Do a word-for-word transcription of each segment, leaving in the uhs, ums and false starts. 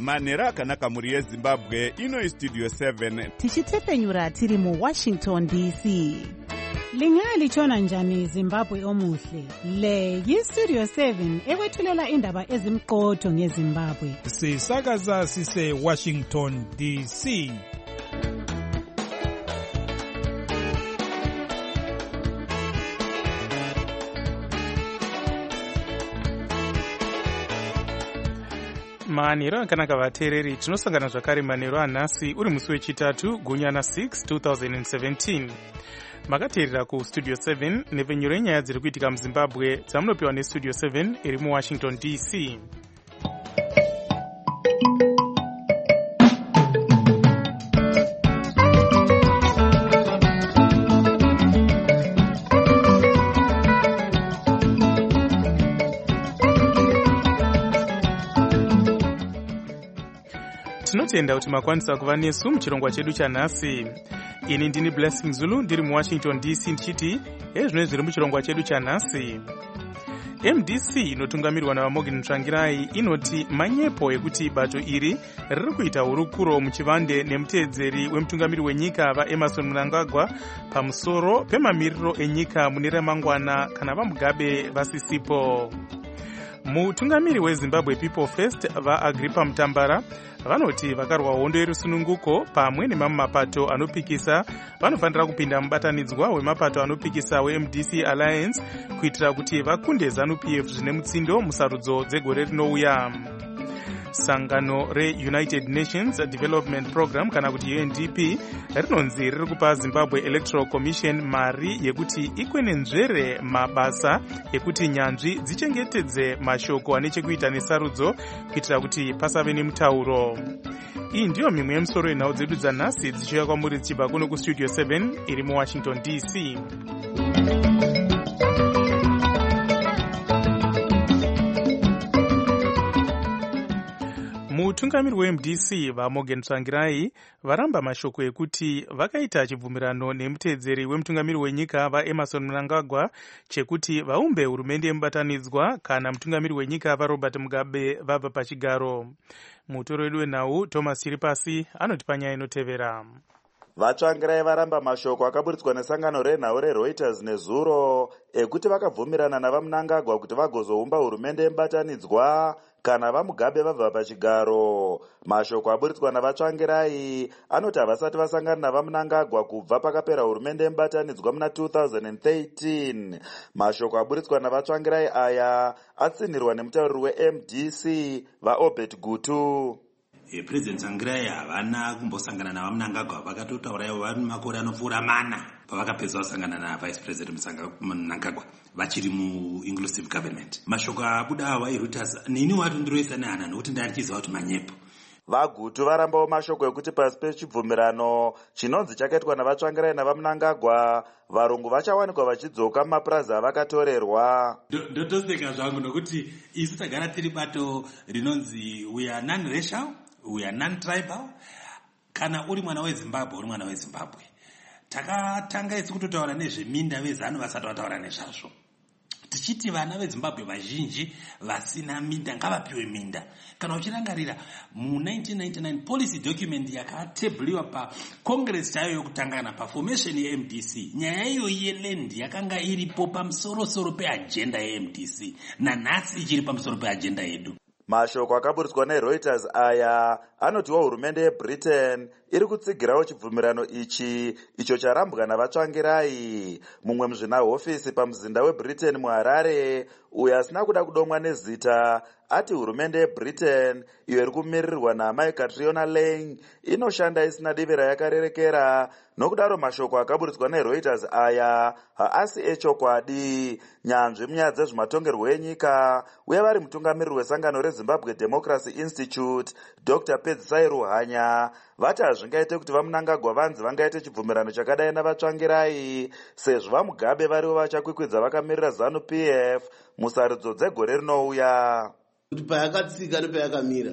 manhero akanaka mhuri yezimbabwe. Ino Studio seven tichitefenyura tiri mu Washington D C. Lingalitshona njani Zimbabwe omuhle? Le yi-Studio seven ekwethulela indaba ezimqotho ngeZimbabwe. Sisakaza sise Washington D C. Manhero akanaka vateereri, tinosangana zvakare manhero anhasi uri musi wechitatu gunyana six twenty seventeen. Makateerera ku Studio seven nepfenyuro yenyaya dziri kuitika muZimbabwe dzamunopiwa neStudio seven iri muWashington D C. Tinotenda kuti makwanisa kuva nesu muchirongwa chedu chanhasi. Ini ndini Blessing Zulu ndiri muWashington D C ndichiti ezvino zviri muchirongwa chedu chanhasi. M D C inotungamirwa naVamorgan Tsvangirai inoti manyepo ekuti bato iri riri kuita hurukuro muchivande nemuteedzeri wemutungamiri wenyika vaEmmerson Mnangagwa pamusoro pemamiriro enyika mune ramangwana kana vaMugabe vasisipo. Mutungamiri weZimbabwe People First vaAgrippa Mutambara vanoti vakarwa hondo yerusununguko pamwe nemamwe mapato anopikisa vanofanira kupinda mubatanidzwa wemapato anopikisa weM D C Alliance kuitira kuti vakunde ZANU P F zvine mutsindo musarudzo dzegore rinouya. Sangano reUnited Nations Development Program kana kuti U N D P rinonzi riri kupa Zimbabwe Electoral Commission mari yekuti ikwenenzvere mabasa ekuti nyanzvi dzichengetedze mashoko ane chekuita nesarudzo kuitira kuti pasave nemutauro. Iyi ndiyo mimwe yemusoro yenhau dzedu dzanhasi dzichiuya kwamuri dzichibva kuno kuStudio seven iri muWashington D C. Mutungamiri weM D C vaMorgan Tsvangirai varamba mashoko ekuti vakaita chibvumirano nemuteedzeri wemutungamiri wenyika vaEmmerson Mnangagwa chekuti vaumbe hurumende yemubatanidzwa kana mutungamiri wenyika vaRobert Mugabe vabva pachigaro. Mutoro wedu wenhau Thomas Chiripasi anoti panyaya inotevera. Vatsvangirai varamba mashoko akaburitswa nesangano renhau reReuters nezuro ekuti vakabvumirana navaMnangagwa kuti vagozoumba hurumende yemubatanidzwa kana vaMugabe vabva pachigaro. Mashoko aburitswa navatsvangirai anoti havasati vasangana navaMnangagwa kubva pakapera hurumende yemubatanidzwa muna two thousand thirteen. Mashoko aburitswa navatsvangirai aya atsinhirwa nemutauriri weM D C vaObert Gutu. E, President Tsvangirai havana kumbosangana navaMnangagwa, vakatotaurawo vari makore anopfuura mana pavakapedza kusangana naVice President Mnangagwa vachiri muinclusive cabinet. Mashoko abuda awa eReuters nini wati ndiroisa nehana nokuti ndarichiziva kuti manyepo. VaGutu varambawo mashoko ekuti pasi pechibvumirano chinonzi chakaitwa navatsvangirai navaMnangagwa varungu vachawanikwa vachidzoka mumapurazi avakatorerwa. Ndotoseka zvangu nokuti isu tagara tiri bato rinonzi we are non-racial, we are non-tribal. Kana uri mwana weZimbabwe uri mwana weZimbabwe. Takatanga isu kutotaura nezveminda vezanu vasati vataura nezvazvo. Tichiti vana veZimbabwe vazhinji vasina minda ngavapiwe minda. Kana uchirangarira mu nineteen ninety-nine policy document yakatebhuliwa pa Congress chayo yokutangana pa formation yeM D C, nyaya iyo yeland yakanga iripo pamusoro-soro peagenda yeM D C nanhasi ichiri pamusoro peagenda yedu. Mashoko akaburitswa neReuters aya anotiwa hurumende yeBritain iri kutsigirawo chibvumirano ichi icho charambwa navatsvangirai. Mumwe muzvinahofisi pamuzinda weBritain muHarare uyo asina kuda kudomwa nezita ati hurumende yeBritain iyo iri kumirirwa naMai Catriona Laing inoshanda isina divi rayakarerekera. Nokudaro mashoko akaburitswa neReuters aya haasi echokwadi. Nyanzvi munyaya dzezvematongerwo enyika uye vari mutungamiriri wesangano reZimbabwe Democracy Institute Doctor Pedzisai Ruhanya vati hazvingaite kuti vaMnangagwa vanzi vangaite chibvumirano chakadai navatsvangirai sezvo vaMugabe varivo vachakwikwidza vakamirira ZANU P F musarudzo dzegore rinouya. Kuti payakatsika nepayakamira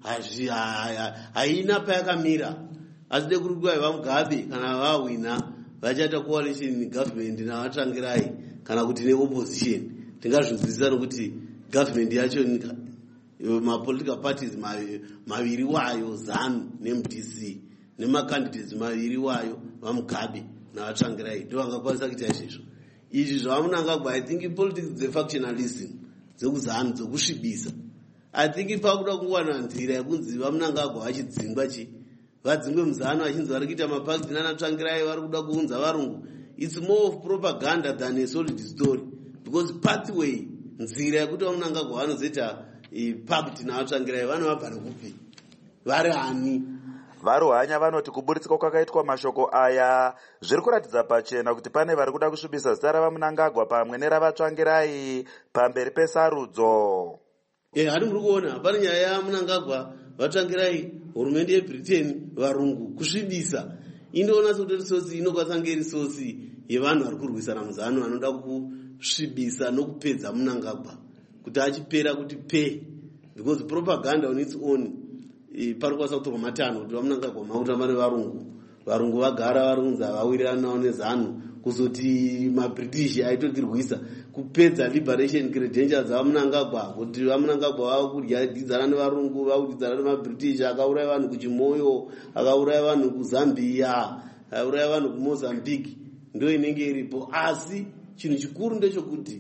haina payakamira, asi de kuri kuva vaMugabe kana vawina vachaita coalition government navatsvangirai kana kuti neopposition. Tingazvinzwisisa nokuti government yacho mapolitical parties maviri wayo ZANU neM D C nemacandidates maviri wayo vaMugabe navatsvangirai ndo vangakwanisa kuita izvizvo. Izvi zvavaMunangagwa I think politics dzefactionalism dzekuzanu dzokusvibisa. I think pakuda kuwana nzira yekunzi vaMunangagwa vachidzingwa chi vadzingwe muZANU vachinzi vari kuita mapakti nanatsvangirai vari kuda kuunza varungu. It's more of propaganda than a solid story, because pathway nzira yekuti vaMunangagwa vanozoita pakti navatsvangirai vanovabva nekupi vari ani. Varuhanya vanoti kuburitsika kwakaitwa mashoko aya zviri kuratidza pachena kuti pane vari kuda kusvibisa zita ravaMunangagwa pamwe neravatsvangirai pamberi pesarudzo. Eh, hari muri kuona pane nyaya yaMunangagwa vatsvangirai hurumende yeBritain varungu kusvibisa indoona sekuti risosi inokwanisa kunge risosi yevanhu vari kurwisana muZANU vanoda kusvibisa nokupedza Munangagwa kuti achipera kuti pe, because propaganda on its own pari kwanisa kutorwa matanho kuti vaMunangagwa makutamba nevarungu varungu vagara varunza vawirirana navo neZANU kuzoti maBritish aitotirwisa kupedza liberation credentials dzaVaMunangagwa kuti vaMunangagwa vava kudyidzana nevarungu vava kudyidzana nemaBritish akauraya vanhu kuChimoyo akauraya vanhu kuZambia akauraya vanhu kuMozambique ndo inenge iripo. Asi chinhu chikuru ndechekuti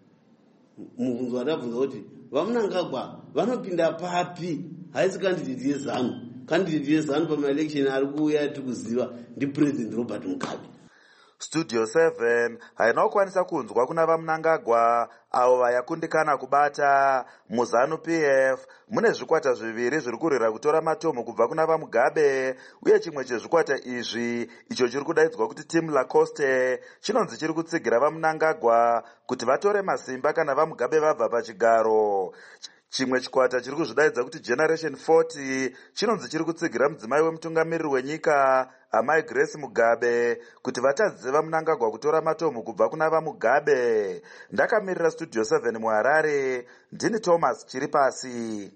mubvunzo watavhunza kuti vaMunangagwa vanopinda papi haisi candidate yeZANU. Candidate yeZANU pamaelection ari kuuya tiri kuziva ndiPresident Robert Mugabe. Studio seven haina kukwanisa kunzwa kuna vaMunangagwa avo vayakundikana kubata muZANU P F. Mune zvikwata zviviri zviri kurwira kutora matomo kubva kuna vaMugabe, uye chimwe chezvikwata izvi icho chiri kudaidzwa kuti Team Lacoste chinonzi chiri kutsigira vaMunangagwa kuti vatore masimba kana vaMugabe vabva pachigaro. Chimwe chikwata chiri kuzvidaidza kuti Generation forty chinonzi chiri kutsigira mudzimai wemutungamiriri wenyika Amai Grace Mugabe kuti vatadzise vaMunangagwa kutora matomo kubva kuna vaMugabe. Ndakamirira Studio seven muHarare, ndini Thomas Chiripasi.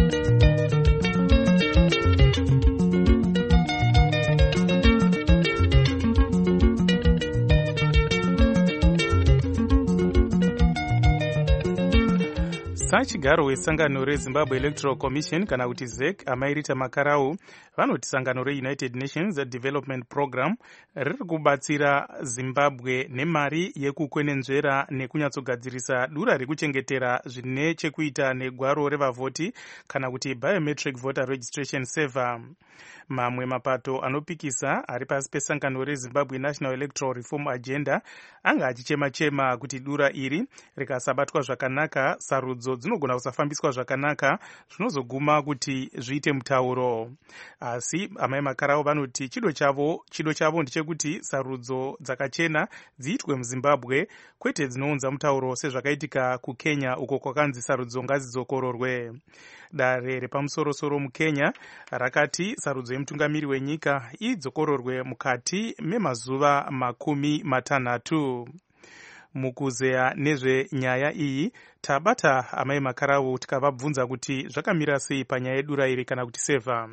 Sachigaro wesangano reZimbabwe Electoral Commission kana kuti Z E C Amairita Makarau vanoti sangano reUnited Nations Development Program riri kubatsira Zimbabwe nemari yekukwenenzvera nekunyatsogadzirisa dura rekuchengetera zvine chekuita negwaro revavhoti kana kuti biometric voter registration server. Mamwe mapato anopikisa ari pasi pesangano reZimbabwe National Electoral Reform Agenda anga achichema-chema kuti dura iri rikasabatwa zvakanaka sarudzo dzinogona kusafambiswa zvakanaka zvinozoguma kuti zviite mutauro. Asi Amai Makarau vanoti chido chavo chido chavo ndechekuti sarudzo dzakachena dziitwe muZimbabwe kwete dzinounza mutauro sezvakaitika kuKenya uko kwakanzi sarudzo ngadzizokororwe. Dare repamusoro-soro muKenya rakati sarudzo yemutungamiri wenyika idzokororwe mukati memazuva makumi matanhatu. Mukuzeya nezvenyaya iyi tabata Amai Makarau tikavabvunza kuti zvakamira sei panyaya yedura iri kana kuti seva.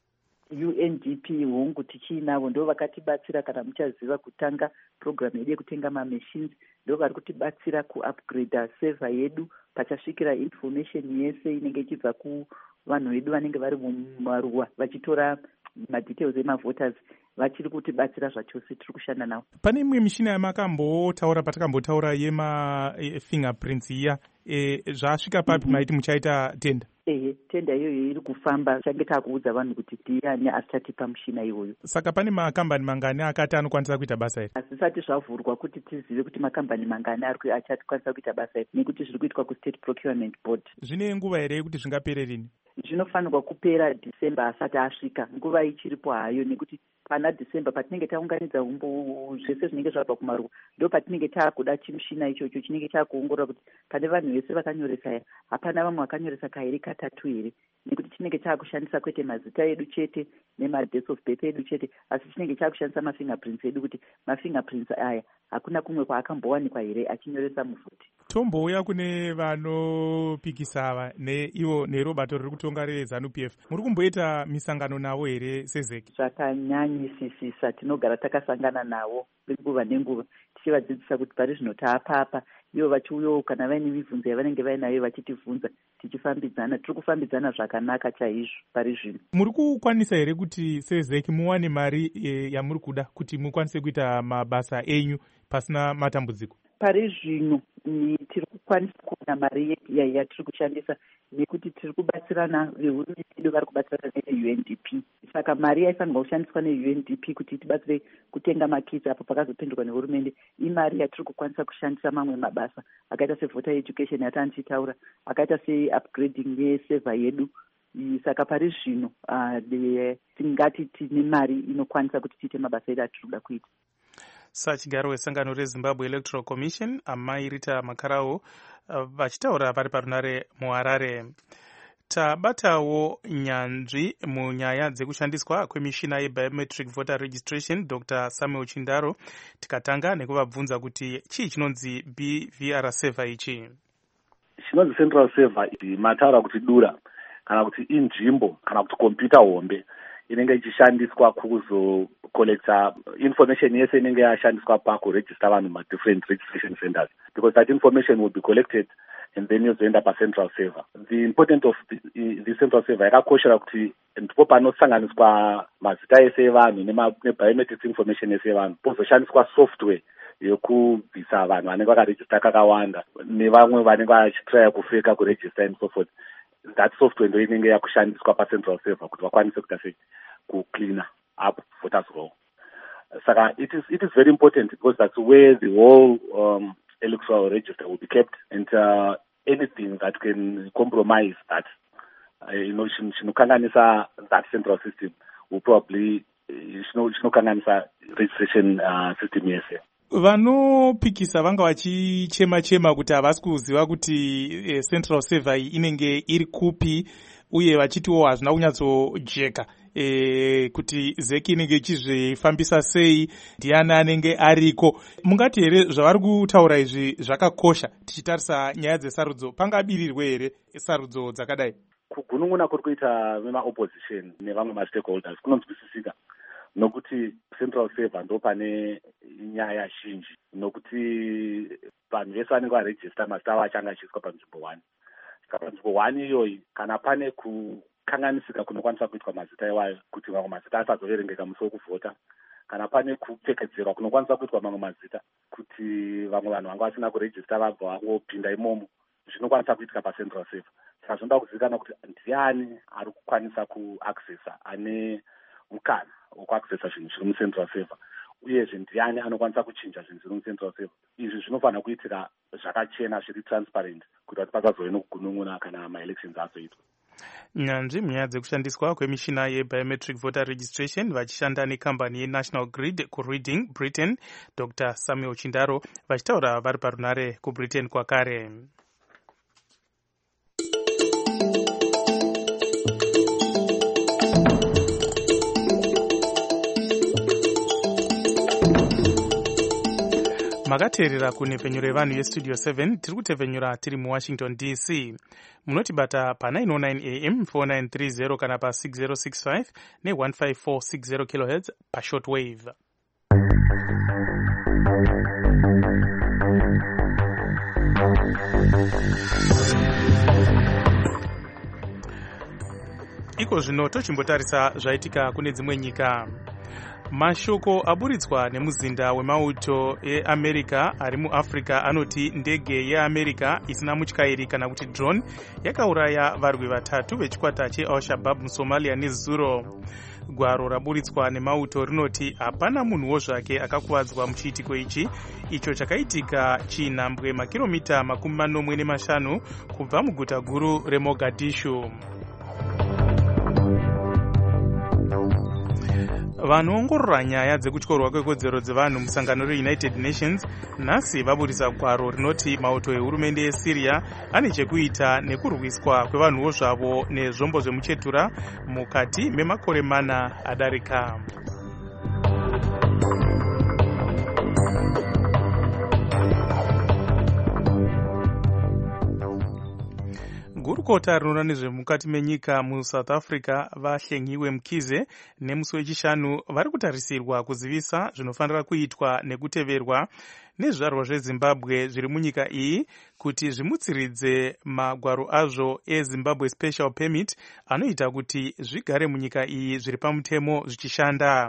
U N D P hongu tichinavo ndo vakatibatsira kana muchaziva kutanga program yedu yekutenga mamachines ndo vari kutibatsira kuupgrade server yedu pachasvikira information yese inenge ichibva kuvanhu vedu vanenge vari mumaruwa vachitora madetails emavoters vachiri kutibatsira zvachose tiri kushanda navo. Pane imwe mishina yamakambotaura patakambotaura yema fingerprints iya e, zvasvika papi maiti muchaita tenda? Ehe, tenda iyoyo iri kufamba change takuudza vanhu kuti ndiani achatipa mushina iyoyo. Saka pane makambani mangani akati anokwanisa kuita basa iri? Hazvisati zvavhurwa kuti tizive kuti makambani mangani ari achatikwanisa kuita basa iri nekuti zviri kuitwa kuState Procurement Board. Zvine nguva here yekuti zvingapere rini? Zvinofanirwa kupera December asati asvika, nguva ichiripo hayo nekuti pana December patinenge taunganidza umbo zvese zvinenge zvabva kumaruwa ndo patinenge taakuda chimushina ichocho chinenge chaakuongorora kuti pane vanhu vese vakanyoresa here, hapana vamwe vakanyoresa kairi katatu here, nekuti chinenge chaakushandisa kwete mazita edu chete nemadates of birth edu chete, asi chinenge chaakushandisa mafingerprints edu kuti mafingerprints aya hakuna kumwe kwaakambowanikwa here achinyoresa muvhoti. Tombouya kune vanopikisa ava neivo nerobato riri kutonga reZANU P F, muri kumboita misangano navo here sezeki? Zvakanyanyisisisa, tinogara takasangana navo nguva nenguva tichivadzidzisa kuti pari zvino taapapa, ivo vachiuyawo kana vaine mibvunzo yavanenge vainayo vachitivhunza, tichifambidzana. Tiri kufambidzana zvakanaka chaizvo pari zvino. Muri kukwanisa here kuti sezeki muwane mari e, yamuri kuda kuti mukwanise kuita mabasa enyu pasina matambudziko? Pari zvino tiri kukwanisa kuona mari yatiri kushandisa nekuti tiri kubatsirana, vehurumende vari kubatsirana ne-U N D P. Saka mari yaifanirwa kushandiswa ne-U N D P kuti tibatsire kutenga makitsi apo pakazopindurwa nehurumende, imari yatiri kukwanisa kushandisa mamwe mabasa akaita sevoter education yatanga tichitaura, akaita se-upgrading yesevha yedu. Saka pari zvino uh, tingati tine mari inokwanisa kuti tiite mabasa edu atiri kuda kuita. Sachigaro wesangano reZimbabwe Electoral Commission Amai Rita Makarau vachitaura vari parunare muHarare. Tabatawo nyanzvi munyaya dzekushandiswa kwemishina yebiometric voter registration Doctor Samuel Chindaro, tikatanga nekuvabvunza kuti chii chinonzi B V R server ichi. Chinonzi central server mataura kuti dura kana kuti inzvimbo kana kuti computer hombe inenge ichishandiswa kuzocollecta information yese inenge yashandiswa pakuregister vanhu ma different registration centers, because that information will be collected and then yozoenda pacentral server. The importance of the, the central server yakakoshera kuti ndipo panosanganiswa mazita ese evanhu nebiometrics information ese evanhu, pozoshandiswa software yekubvisa vanhu vanenge vakaregister kakawanda nevamwe vanenge vachitraya kufeka kuregister and so forth. That software ndo inenge yakushandiswa pacentral server kuti vakwanise kuita sei kuclean up voters roll. Saka it is it is very important because that's where the whole um, electoral register will be kept, and uh, anything that can compromise that, uh, you know, chinokanganisa that central system will probably chinokanganisa registration uh, system yese. Vanopikisa vanga vachichema chema kuti havasi kuziva kuti eh, central server inenge iri kupi, uye vachitiwo hazvina kunyatsojeka e, kuti zeki inenge ichizvifambisa sei, ndiani anenge ariko. Mungati here zvavari kutaura izvi zvakakosha tichitarisa nyaya dzesarudzo, pangabirirwe here sarudzo dzakadai? Kugunun'una kuri kuita vema-opposition nevamwe ma-stakeholders kunonzwisisika, nokuti central server ndo pane nyaya zhinji, nokuti vanhu vese vanenge varegister mazita avo achange achiiswa panzvimbo one. Saka panzvimbo one iyoyi kana pane kukanganisika kunokwanisa kuitwa mazita iwayo kuti mamwe mazita asazoverengeka musi wekuvhota, kana pane kupfekedzerwa kunokwanisa kuitwa mamwe mazita kuti vamwe vanhu vanga vasina kuregister vabva vangopinda imomo, zvinokwanisa kuitika pacentral server. Saka zvinoda kuzivikanwa kuti ndiani ari kukwanisa kuaccessa, ane mukana wekuaccessa zvinhu zviri mucentral server, uyezve ndiani anokwanisa kuchinja zvinhu zviri mucentral server. Izvi zvinofanira kuitika zvakachena, zviri transparent, kuti kuti pasazove nokugunun'una kana ma-elections azoitwa. Nyanzvi munyaya dzekushandiswa kwemishina yebiometric voter registration vachishanda nekambani yeNational Grid kuReading Britain, Doctor Samuel Chindaro vachitaura vari parunare kuBritain kwakare. Makateerera kunhepfenyu revanhu yestudio seven, tiri kutevhenyura tiri muWashington D C. Munotibata pa nine oh nine A M four nine three zero kana pa six zero six five ne one five four six zero kilohertz pa shortwave. Iko zvino tochimbotarisa zvaitika kune dzimwe nyika. Mashoko aburitswa nemuzinda wemauto eAmerica ari muAfrica anoti ndege yeAmerica isina mutyairi kana kuti drone yakauraya varwi vatatu vechikwata cheAl-Shabaab muSomalia nezuro. Gwaro raburitswa nemauto rinoti hapana munhuwo zvake akakuvadzwa muchiitiko ichi, icho chakaitika chinhambwe makiromita makumi manomwe nemashanu kubva muguta guru reMogadishu. Vanoongorora nyaya dzekutyorwa kwekodzero dzevanhu musangano reUnited Nations nhasi vaburisa gwaro rinoti mauto ehurumende yeSyria ane chekuita nekurwiswa kwevanhuwo zvavo nezvombo zvemuchetura mukati memakore mana adarika. Gurukota rinoona nezvemukati menyika muSouth Africa vaHlengiwe Mkhize nemusi wechishanu vari kutarisirwa kuzivisa zvinofanira kuitwa nekuteverwa nezvizvarwa zvezimbabwe zviri munyika iyi kuti zvimutsiridze magwaro azvo ezimbabwe special permit anoita kuti zvigare munyika iyi zviri pamutemo zvichishanda.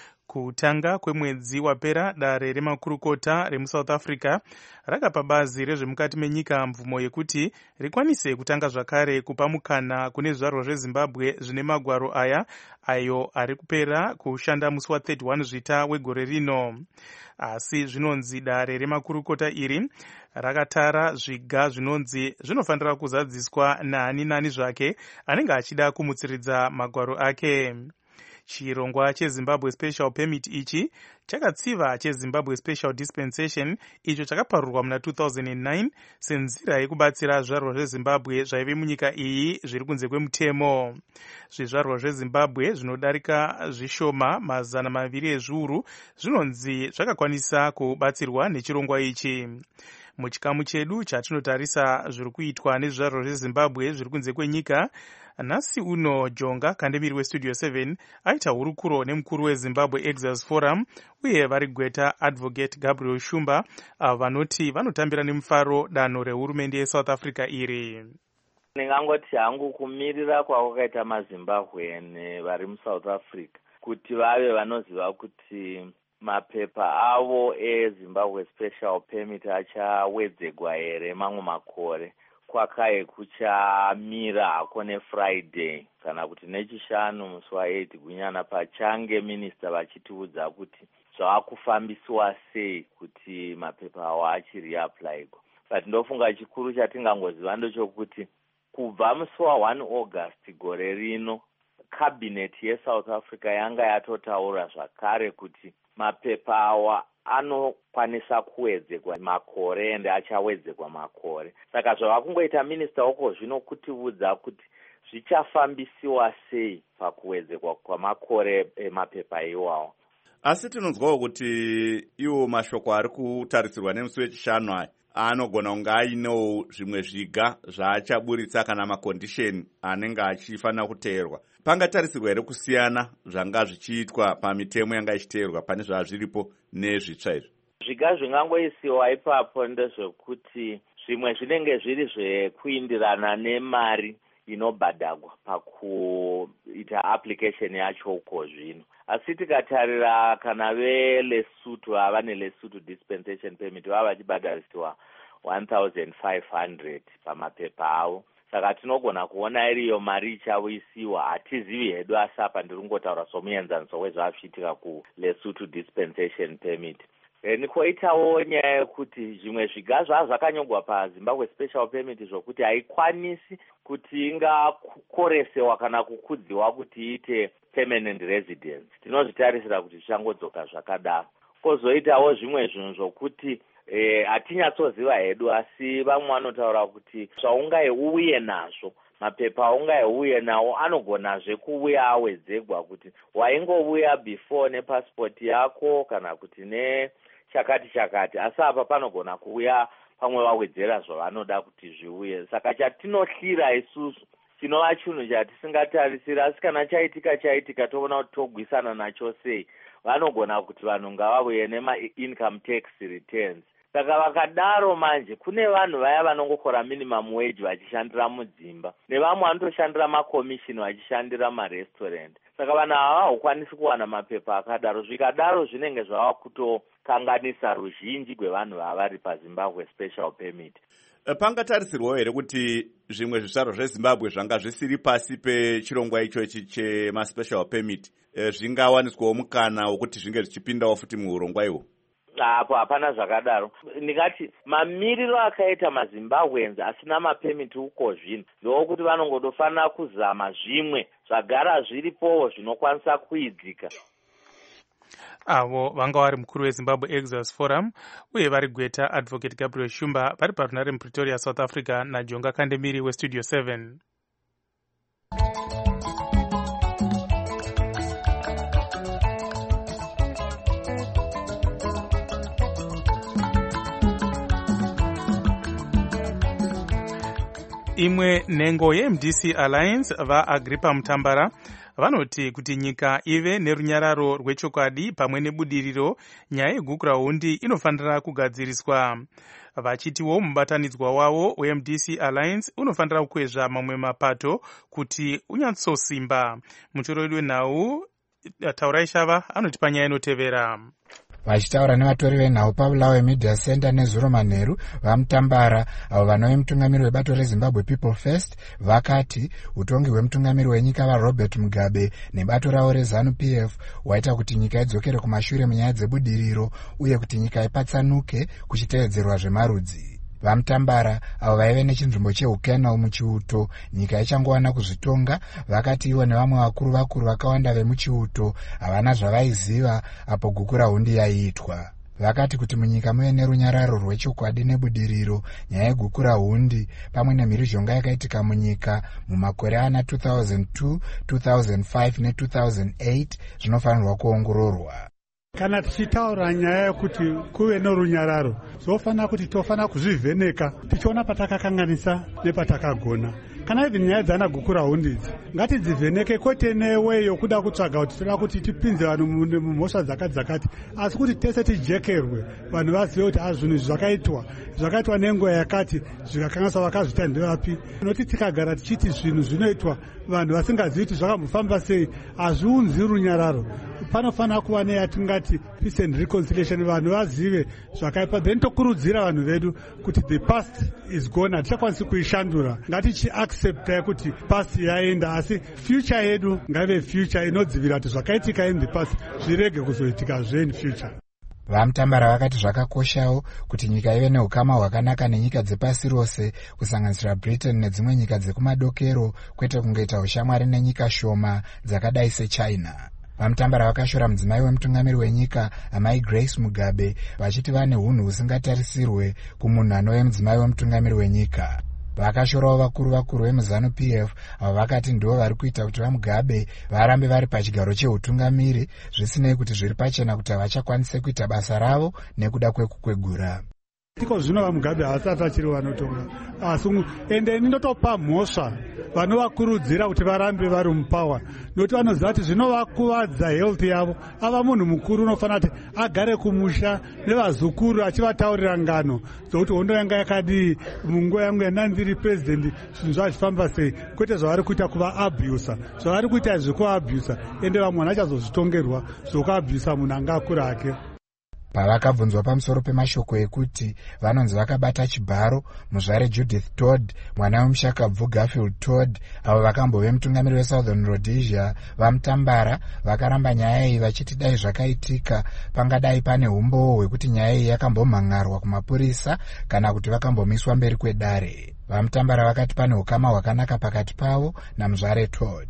Kutanga kwemwedzi wapera, dare remakurukota remusouth Africa rakapa bazi rezvemukati menyika mvumo yekuti rikwanise kutanga zvakare kupa mukana kune zvizvarwa zvezimbabwe zvine magwaro aya ayo ari kupera kushanda musi wa thirty one zvita wegore rino. Asi zvinonzi dare remakurukota iri rakatara zviga zvinonzi zvinofanira kuzadziswa naani nani zvake anenge achida kumutsiridza magwaro ake. Chirongwa chezimbabwe special permit ichi chakatsiva chezimbabwe special dispensation icho chakaparurwa muna two thousand nine senzira yekubatsira zvizvarwa zvezimbabwe zvaive munyika iyi zviri kunze kwemutemo. Zvizvarwa zvezimbabwe zvinodarika zvishoma mazana maviri ezviuru zvinonzi zvakakwanisa kubatsirwa nechirongwa ichi. Muchikamu chedu chatinotarisa zviri kuitwa nezvizvarwa zvezimbabwe zviri kunze kwenyika, nhasi uno Jonga Kandemiri westudio seven aita hurukuro nemukuru weZimbabwe Exiles Forum uye vari gweta Advocate Gabriel Shumba avo vanoti vanotambira nemufaro danho rehurumende yeSouth Africa iri. Ndingangoti hangu kumirira kwakaita maZimbabwean vari muSouth Africa kuti vave vanoziva kuti mapepa avo eZimbabwe special permit achawedzegwa here mamwe makore. Kwakaye kuchamira hako neFriday kana kuti nechishanu musi wa8 gunyana pachange minista vachitiudza kuti zvakufambisiwa sei kuti mapepa awo achiri applygo. But ndofunga chikuru chatingangoziva ndochokuti kubva musi wa one August gore rino cabinet yeSouth Africa yanga yatotaura zvakare kuti mapepa awa anokwanisa kuwedzekwa makore ende achawedzekwa makore. Saka zvava kungoita minista wako zvino kutiudza kuti zvichafambisiwa sei pakuwedzekwa kwamakore emapepa iwawo. Asi tinonzwawo kuti iwo mashoko ari kutarisirwa nemusi wechishanu aya anogona kunge ainewo zvimwe zviga zvaachaburitsa kana makondisheni anenge achifanira kuteerwa. Pangatarisirwa here kusiyana zvanga zvichiitwa pamitemo yanga ichiteerwa pane zvazviripo nezvitsva izvi? Zviga zvingangoisiwa ipapo ndezvekuti zvimwe zvinenge zviri zvekuindirana nemari inobhadhagwa pakuita application yacho uko zvino. Asi tikatarira kana veLesotho vava neLesotho dispensation permit vava vachibhadharisiwa one thousand five hundred pamapepa avo. Saka tinogona kuona iriyo mari ichauyisiwa. Hatizivi hedu asi apa ndiri kungotaura somuenzaniso wezvazviitika kuLesotho dispensation permit. Nikoitawo nyaya yekuti zvimwe zviga zvava zvakanyogwa paZimbabwe special permit zvokuti haikwanisi kuti ingakoresewa kana kukudziwa kuti iite permanent residence. Tinozvitarisira kuti zvichangodzoka zvakadaro. Kozoitawo zvimwe zvinhu zvokuti hatinyatsoziva e, hedu asi vamwe vanotaura kuti zvaungaye uye nazvo mapepa aungaye uye nawo anogonazve kuuya awedzegwa kuti waingouya before nepassport yako kana kuti ne chakati chakati, asi apa panogona kuuya pamwe vawedzera zvavanoda kuti zviuye. Saka chatinohlira isusu chinova chinhu chatisingatarisira, asi kana chaitika chaitika toona kuti togwisana nacho sei. Vanogona kuti vanhu ngavauye nema-income tax returns. Saka vakadaro manje kune vanhu vaya vanongokora minimum wage vachishandira mudzimba, nevamwe vanotoshandira makomishini vachishandira marestaurant. Saka vanhu ava havakwanisi kuwana mapepa akadaro. Zvikadaro zvinenge zvava kutokanganisa ruzhinji rwevanhu vava vari paZimbabwe special permit. Pangatarisirwawo here kuti zvimwe zvizvarwa zveZimbabwe zvanga zvisiri pasi pechirongwa ichochi chemaspecial permit zvingawaniswawo mukana wokuti zvinge zvichipindawo futi muurongwa ihwo? Apo hapana zvakadaro. Ndingati mamiriro akaita maZimbabweans asina mapemiti uko zvino ndokuti vanongodofanira kuzama zvimwe zvagara zviripowo zvinokwanisa kuidzika. Avo vanga vari mukuru weZimbabwe Exiles Forum uye vari gweta Advocate Gabriel Shumba vari parunare muPretoria, South Africa, naJonga Kandemiri westudio seven. Imwe nhengo yeM D C Alliance vaAgrippa Mutambara vanoti kuti nyika ive nerunyararo rwechokwadi pamwe nebudiriro, nyaya yegukurahundi inofanira kugadziriswa. Vachitiwo mubatanidzwa wavo weM D C Alliance unofanira kukwezva mamwe mapato kuti unyatsosimba. Muchori wenhau Taurai Shava anoti panyaya inotevera. Vachitaura nevatori venhau paBulawayo Media Center nezuro manheru vaMutambara avo vanove mutungamiri webato reZimbabwe People First vakati utongi hwemutungamiri wenyika vaRobert Mugabe nebato ravo reZANU-P F hwaita kuti nyika idzokere kumashure munyaya dzebudiriro uye kuti nyika ipatsanuke kuchitevedzerwa zvemarudzi. VaMutambara avo vaive nechinzvimbo cheUkenal muchiuto nyika ichangowana kuzvitonga vakati ivo nevamwe vakuru vakuru vakawanda vemuchiuto havana zvavaiziva apo gukurahundi yaiitwa. Vakati kuti munyika muve nerunyararo rwechokwadi nebudiriro, nyaya yegukurahundi pamwe nemhirizhonga yakaitika munyika mumakore ana two thousand two, two thousand five ne two thousand eight zvinofanirwa kuongororwa. Kana tichitaura nyaya yekuti kuve norunyararo, zvofanira kuti tofanira kuzvivheneka tichiona patakakanganisa nepatakagona. Kana ivi nyaya dzana gukurahundi idzi ngatidzivheneke, kwete newe yokuda kutsvaga kuti toda kuti tipinze vanhu mumhosva dzakati dzakati, asi kuti tese tijekerwe, vanhu vazive kuti azvinhu zvakaitwa zvakaitwa nenguva yakati zvikakanganiswa vakazvita ndevapi. Noti tikagara tichiti zvinhu zvinoitwa vanhu vasingazivi kuti zvakambofamba sei, hazviunzi runyararo. Panofanira kuva neyatingati peace and reconciliation, vanhu vazive zvakaipa, then tokurudzira vanhu vedu kuti the past is gone, hatichakwanisi kuishandura. Ngatichiaccepta kuti past yaenda, asi future yedu ngaive future inodzivira kuti zvakaitika in the past zvirege kuzoitikazve in future. VaMutambara vakati zvakakoshawo kuti nyika ive neukama hwakanaka nenyika dzepasi rose kusanganisira Britain nedzimwe nyika dzekumadokero, kwete kungoita ushamwari nenyika shoma dzakadai seChina. VaMutambara vakashora mudzimai wemutungamiri wenyika amai Grace Mugabe vachiti vane hunhu husingatarisirwe kumunhu anove mudzimai wemutungamiri wenyika. Vakashorawo vakuru vakuru vemuZANU-P F avo vakati ndivo vari kuita kuti vaMugabe varambe vari pachigaro cheutungamiri zvisinei kuti zviri pachena kuti havachakwanise kuita basa ravo nekuda kwekukwegura. Tiko zvino vaMugabe havasati vachiri vanotonga, asi ende ndinotopa mhosva vanovakurudzira kuti varambe vari mupawa, nokuti vanoziva kuti zvinovakuvadza health yavo. Ava munhu mukuru unofanira kuti agare kumusha nevazukuru achivataurira ngano dzokuti hondo yanga yakadii, munguva yangu yanandiri president zvinhu zvazvifamba sei, kwete zvavari kuita kuvaabhusa. Zvavari kuita zvekuabhusa, ende vamwe vanachazozvitongerwa zvokuabhusa munhu anga akura hake. Pavakabvunzwa pamusoro pemashoko ekuti vanonzi vakabata chibharo muzvare Judith Todd, mwana wemushakabvu Garfield Todd, avo vakambove mutungamiri weSouthern Rhodesia, vaMutambara vakaramba nyaya iyi vachiti dai zvakaitika pangadai pane umbowo hwekuti nyaya iyi yakambomhangarwa kumapurisa kana kuti vakambomiswa mberi kwedare. VaMutambara vakati pane ukama hwakanaka pakati pavo namuzvare Todd.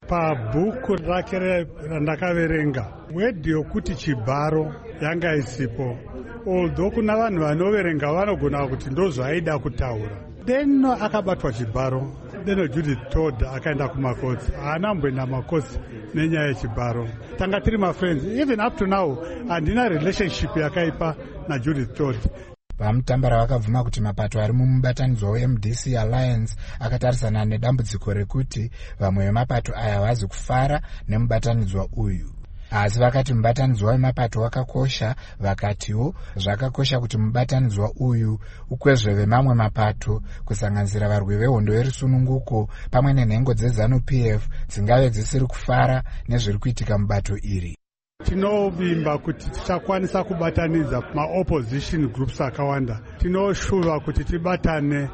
Pabhuku rake randakaverenga wedhi yokuti chibharo yanga isipo, although kuna vanhu vanoverenga vanogona kuti ndozvaaida kutaura. Deno akabatwa chibharo, deno Judith Todd akaenda kumakotsi, haana mboenda makotsi nenyaya yechibharo. Tanga tiri mafriends, even up to now handina relationship yakaipa naJudith Todd. VaMutambara vakabvuma kuti mapato ari mumubatanidzwa weM D C Alliance akatarisana nedambudziko rekuti vamwe vemapato aya havazi kufara nemubatanidzwa uyu. Asi vakati mubatanidzwa wemapato wakakosha, vakatiwo zvakakosha kuti mubatanidzwa uyu ukwezve vemamwe mapato kusanganisira varwi vehondo yerusununguko pamwe nenhengo dzeZANU-P F dzingave dzisiri kufara nezviri kuitika mubato iri. Tinovimba kuti tichakwanisa kubatanidza maopposition groups akawanda. Tinoshuva kuti tibatane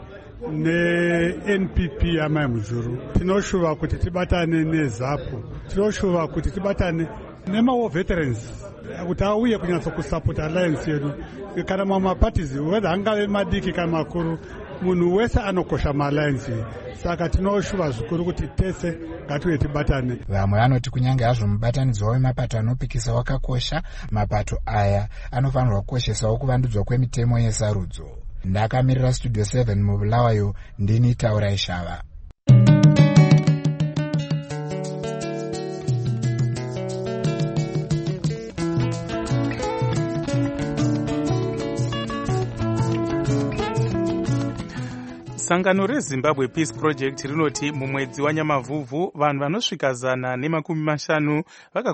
neN P P yamai mujuru, tinoshuva kuti tibatane neZAPU, tinoshuva kuti tibatane nemawo veterans kuti auye kunyatso kusapota alliance yedu. Kana mamaparties whether angave madiki kana makuru, munhu wese anokosha maalliance. Saka tinoshuva zvikuru kuti tese ngatiuye tibatane. Vamwe vanoti kunyange hazvo mubatanidzwa wemapato anopikisa wakakosha, mapato aya anofanirwa kukoshesawo kuvandudzwa kwemitemo yesarudzo. Ndakamirira Studio seven muBulawayo, ndini Taurai Shava. Sangano reZimbabwe Peace Project rinoti mumwedzi waNyamavhuvhu vanhu vanosvika zana nemakumi mashanu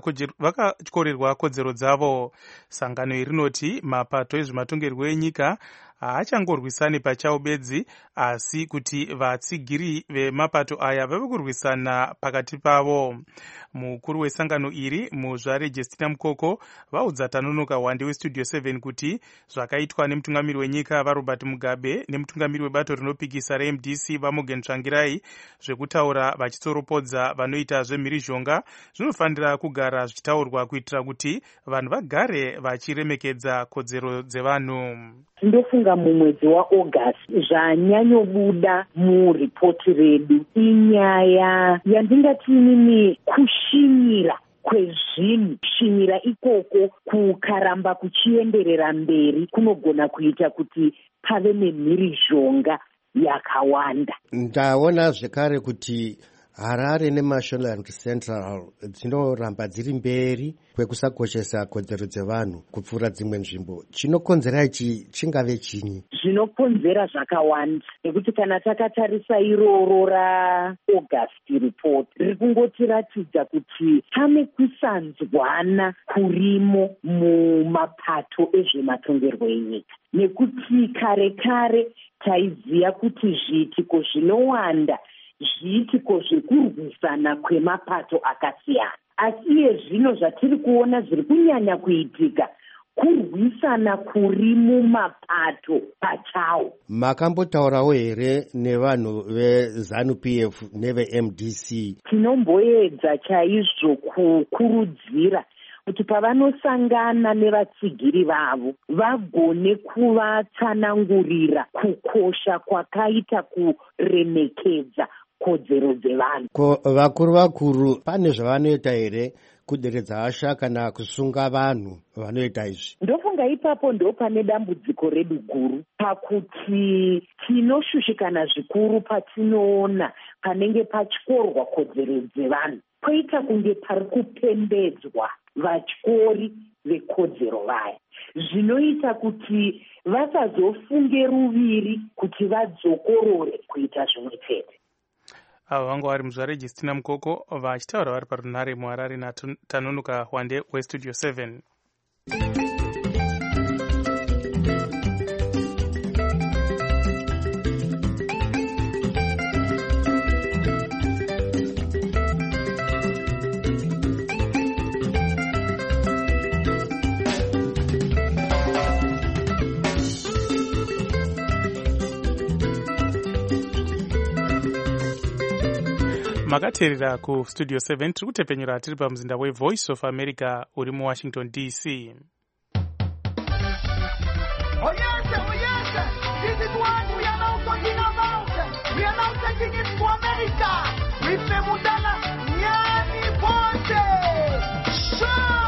vakatyorerwa kodzero dzavo. Sangano iri rinoti mapato ezvematongerwo enyika haachangorwisani pachawo bedzi, asi kuti vatsigiri vemapato aya vave kurwisana pakati pavo. Mukuru wesangano iri muzvare Justina Mukoko vaudza Tanonoka Wande weStudio seven kuti zvakaitwa nemutungamiri wenyika vaRobert Mugabe nemutungamiri webato rinopikisa reM D C vaMorgan Tsvangirai zvekutaura vachitsoropodza vanoita zvemhirizhonga zvinofanira kugara zvichitaurwa kuitira kuti vanhu vagare vachiremekedza kodzero dzevanhu. Ndofunga mumwedzi waAugust zvanyanyobuda muripoti redu inyaya yandingati inini kushinyira kwezvinhu. Kushinyira ikoko kukaramba kuchienderera mberi kunogona kuita kuti pave nemhirizhonga yakawanda. Ndaona zvekare kuti Harare neMashonaland Central dzinoramba dziri mberi kwekusakoshesa kodzero dzevanhu kupfuura dzimwe nzvimbo. Chinokonzera ichi chingave chinyi? Zvinokonzera zvakawanda, nekuti kana takatarisa iroro raAugust report riri kungotiratidza kuti pane kusanzwana kurimo mumapato ezvematongerwo enyika, nekuti kare kare taiziva kuti zviitiko zvinowanda zviitiko zvekurwisana kwemapato akasiyana, asi iye zvino zvatiri kuona zviri kunyanya kuitika kurwisana kuri mumapato pachawo. Makambotaurawo here nevanhu veZANU P F neveM D C? Tinomboedza chaizvo kukurudzira kuti pavanosangana nevatsigiri vavo vagone kuvatsanangurira kukosha kwakaita kuremekedza kodzero dzevanhu. Ko vakuru vakuru pane zvavanoita here kuderedza hasha kana kusunga vanhu vanoita izvi? Ndofunga ipapo ndo pane dambudziko redu guru, pakuti tinoshushikana zvikuru patinoona panenge pachkorwa kodzero dzevanhu, koita kunge pari kupembedzwa vatyori vekodzero vaya, zvinoita kuti vasazofunge ruviri kuti vadzokorore kuita zvimwe chete. Ava vanga vari muzvare Justina Mukoko vachitaura vari parunhare muHarare naTanonoka Wande weStudio seven. Makateerera ku Studio seven tiri kutepenyera tiri pamuzinda weVoice of America uri muWashington D C. Oh yes, oh yes, this is what we are now talking about. We are now taking it to America. With Memudala Nyani Ponte. Show!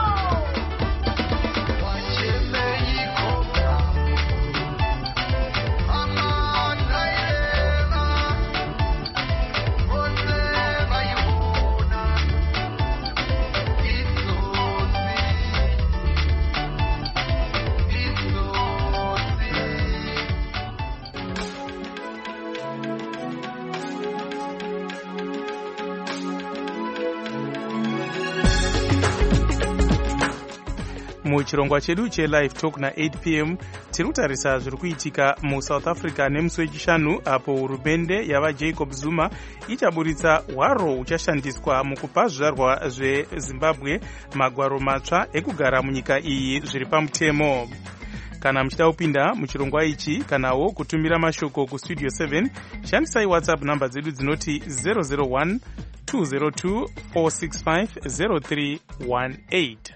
Muchirongwa chedu cheLive Talk na eight p m tiri kutarisa zviri kuitika muSouth Africa nemusi wechishanu apo hurumende yavaJacob Zuma ichaburitsa hwaro uchashandiswa mukupa zvizvarwa zveZimbabwe magwaro matsva ekugara munyika iyi zviri pamutemo. Kana muchida kupinda muchirongwa ichi kanawo kutumira mashoko kuStudio seven, shandisai WhatsApp namba dzedu dzinoti zero zero one two zero two four six five zero three one eight.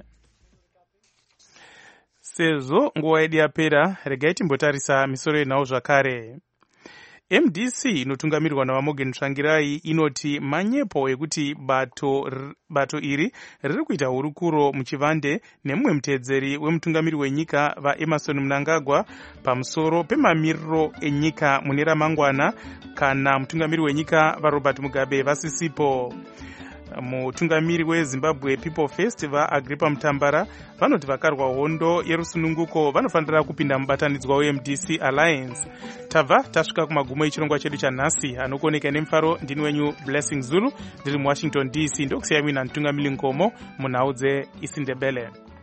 Sezvo nguva yedu yapera, regai timbotarisa misoro yenhau zvakare. M D C inotungamirwa navaMorgan Tsvangirai inoti manyepo ekuti bato, bato iri riri kuita hurukuro muchivande nemumwe muteedzeri wemutungamiri wenyika vaEmerson Mnangagwa pamusoro pemamiriro enyika mune ramangwana kana mutungamiri wenyika vaRobert Mugabe vasisipo. mutungamiri wezimbabwe people first vaagripa mutambara vanoti vakarwa hondo yerusununguko vanofanira kupinda mubatanidzwa weM D C Alliance. Tabva tasvika kumagumo echirongwa chedu chanhasi. Anokuoneka nemufaro ndini wenyu Blessing Zulu ndiri muWashington D C. Ndokusiyamina mutungamiri Ngomo munhau dzeIsindebele.